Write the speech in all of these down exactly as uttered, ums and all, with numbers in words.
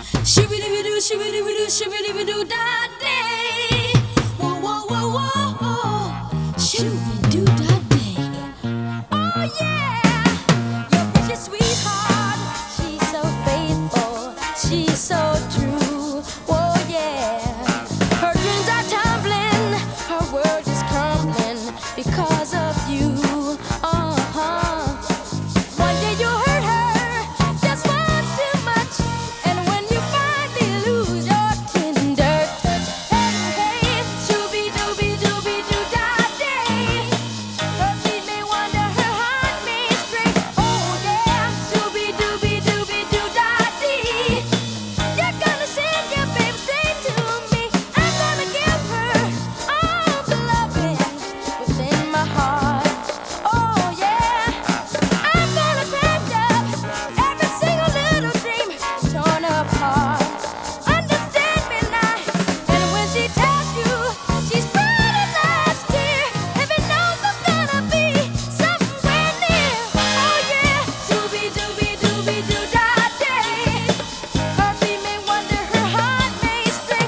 Shibidi-bidoo, shibidi-bidoo, shibidi-bidoo, da day. Whoa, whoa, whoa, whoa. Shibidi-doo, da day. Oh yeah, your precious sweetheart. She's so faithful, she's so true. Oh yeah, her dreams are tumbling, her world is crumbling because of you. Uh-huh. One day you hurt her just once too much, and when you finally lose your tender touch, hey, hey, shooby-dooby-dooby-doo-da day. Her feet may wander, her heart may stray. Oh yeah, shooby-dooby-dooby-doo-da dee. You're gonna send your baby straight to me. I'm gonna give her all the loving within my heart. Oh yeah, I'm gonna crack up every single little dream torn apart. Understand me now, and when she tells you she's cried her last tear, if it knows it's gonna be somewhere near. Oh yeah, shooby-dooby-dooby-doo-da day. Her feet may wander, her heart may stray.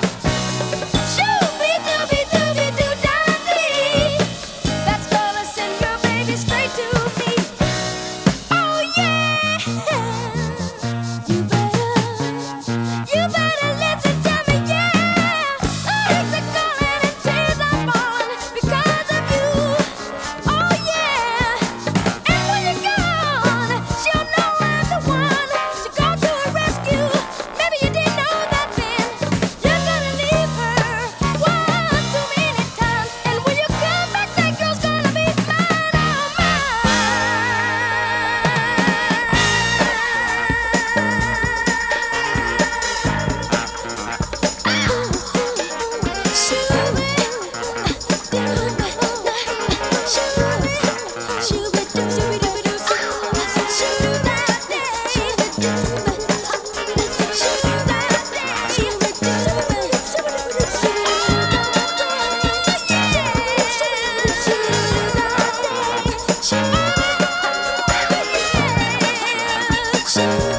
Shooby-dooby-dooby-doo-da dee. That's gonna send your baby straight to me. Oh yeah, you better, you better listen to me, yeah. Hearts are calling and tears are falling because of you. Oh yeah, and when you're gone, she'll know I'm the one to go to her rescue. Maybe you didn't know that then. You're gonna leave her one too many times, and when you come back, that girl's gonna be mine, oh mine.